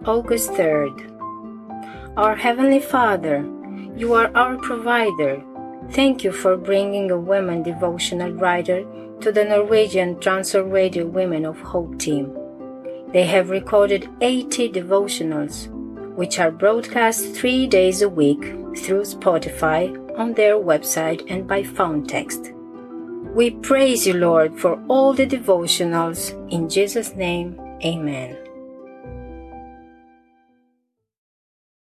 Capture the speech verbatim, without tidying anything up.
August third. Our Heavenly Father, you are our provider. Thank you for bringing a women devotional writer to the Norwegian Transworld Radio Women of Hope team. They have recorded eighty devotionals, which are broadcast three days a week through Spotify, on their website, and by phone text. We praise you, Lord, for all the devotionals. In Jesus' name, amen.